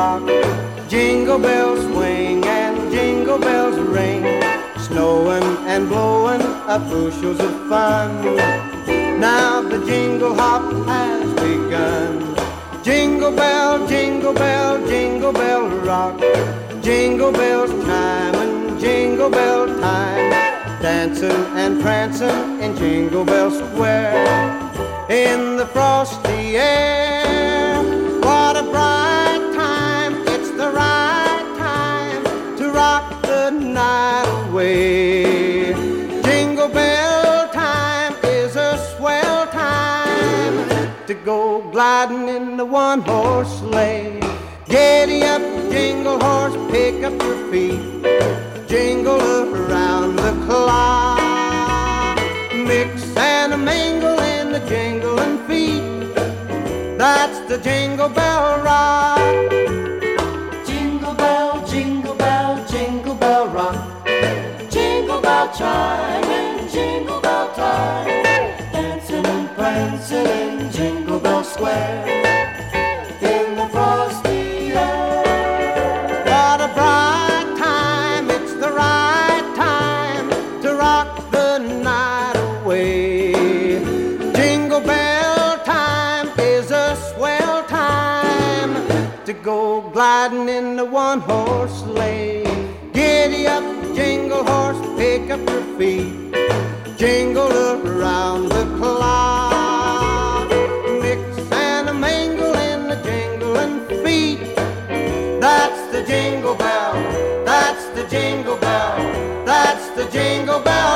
rock. Jingle bells swing and jingle bells ring, snowing and blowing up bushels of fun. Now the jingle hop has begun. Jingle bell, jingle bell, jingle bell rock. Jingle bells chime and jingle bell time, dancing and prancing in Jingle Bell Square. In the frosty air, what a bright time. It's the right time to rock the night away. Jingle bell time is a swell time to go gliding in the one-horse sleigh. Giddy up, jingle horse, pick up your feet, jingle around the clock. Mix and a mingle in the jingling feet, that's the Jingle Bell Rock. Jingle bell, jingle bell, jingle bell rock. Jingle bell chime and jingle bell time, dancing and prancing in Jingle Bell Square. In the frosty air, What a bright time, it's the right time to rock the night away. Jingle bell time is a swell time to go gliding in the one-horse sleigh. Giddy up, jingle horse, pick up your feet, jingle around the clock. Mix and a mingle in the jingling feet, that's the jingle bell, that's the jingle bell, that's the jingle bell